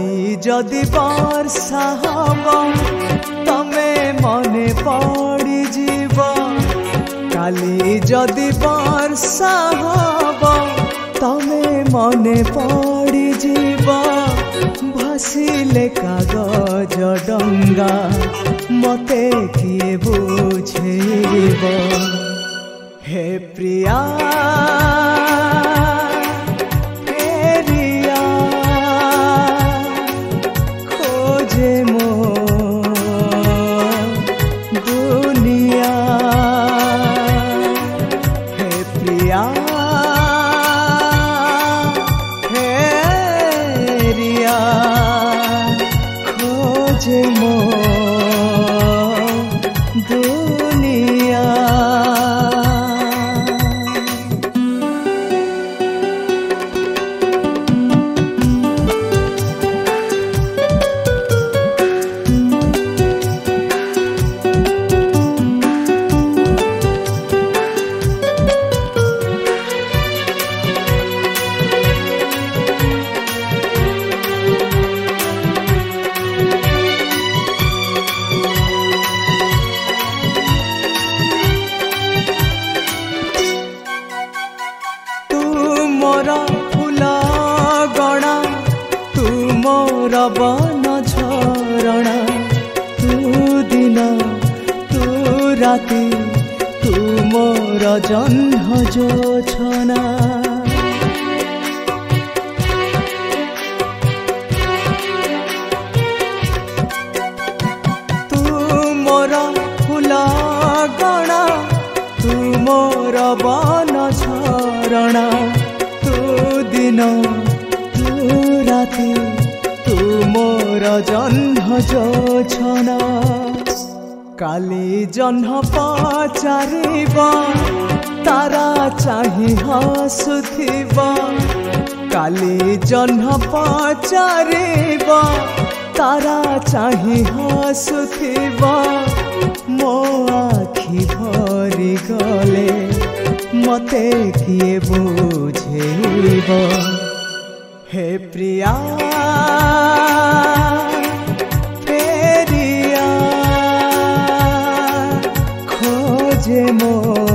काली जदि वर्षा हब तमे मने पड़ी जीव काली जदि वर्षा हब तमे मने पड़ी जीव भासिले कागज डंगा मते किए बुझेब हे प्रिया वन झरणा तू दिन तू राति तू मोर जह्न जोछना तू मोर फूल गणा तू मोर वन झरणा तू दिन तू राति मोर जह्न जोछना काली जह्न पचारिब तारा चाहि हसुथिब काली जह्न पचारिब तारा चाहि हसुथिब मो आखि भरी गले मते किए बुझेब हे प्रिया फेरिया खोजे मो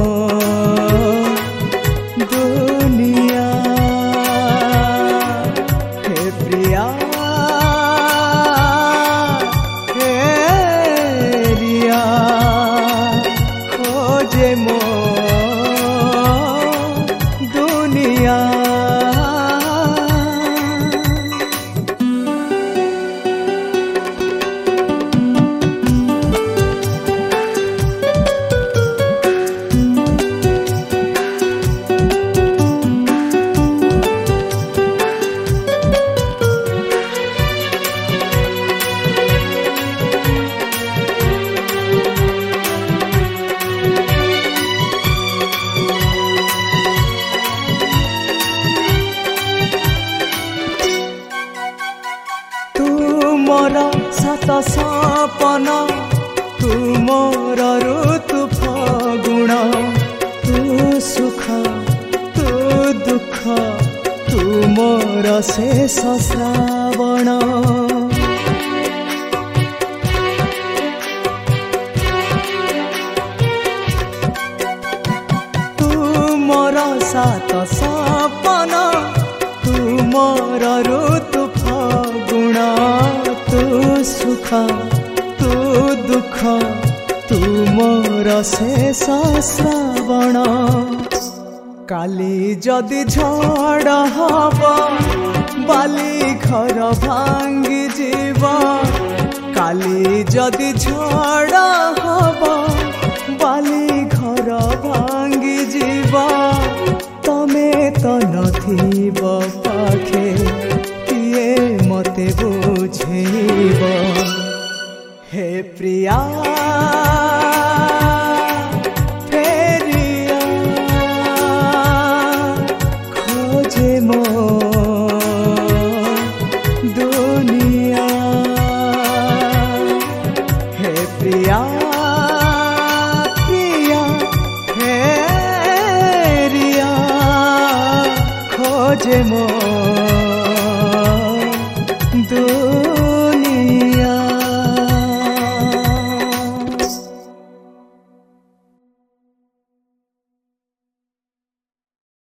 दुनिया हे प्रिया फेरिया खोजे मो दुनिया मोर सात सपन तू मोर ऋतु फगुण तू सुख तू दुख तू मोर शेष श्रावण तू मोर सात सपन तू मोर ऋतु फगुण तू सुख तू दुख तू मोर शेष श्रावण काली जदि झड़ हब बाली घर भांगी जीव काली जदि झड़ हब बाली घर भांगी जीव तमे तो नथिब पाखे किए मते बुझेब हे प्रिया फेरिया खोजे मो दुनिया हे प्रिया प्रिया फेरिया खोजे मो